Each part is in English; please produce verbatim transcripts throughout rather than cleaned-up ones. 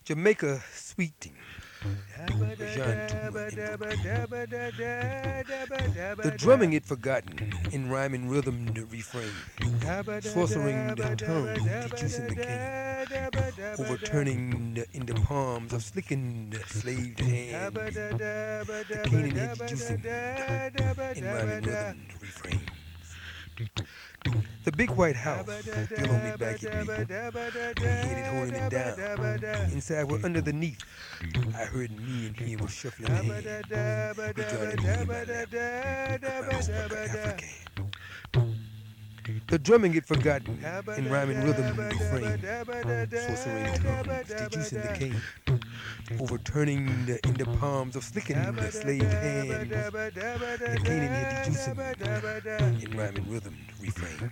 Jamaica sweet thing. Jean Tuma the drumming it forgotten, in rhyme and rhythm the refrain, sorcering the tongue, deducing the cane, overturning the, in the palms of slicking the slaved hands, the cane in head deducing, in rhyme and rhythm the refrain. The big white house, still on me back at me. The head is holding it down. Inside we're under the knee. I heard me and he was shuffling hands. We joined in my lap. I was African. The drumming get forgotten, in rhyme and rhythm refrain. Sorcering tongues, deducing the cane. Overturning the, in the palms of slicking the slaved hands. The cane in here deducing, in rhyme and rhythm refrain.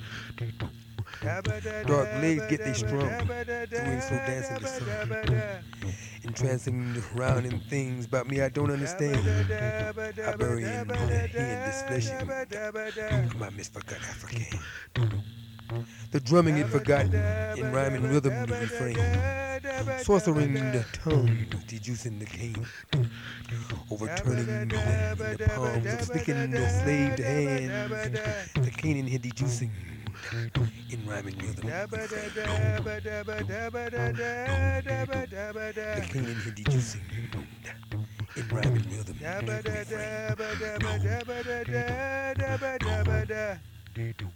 Dark legs get they strong, doing slow dancing the sun. Entrancing around in things about me I don't understand. I bury in the hand this flesh, my misforgot African. The drumming it forgotten, in rhyme and rhythm the refrain. Sorcering the tongue, deducing the cane. Overturning in the palms of slicking the slaved hands. The cane in here deducing, in rhyme and rhythm refrain. The cane in here deducing, in rhyme and rhythm refrain.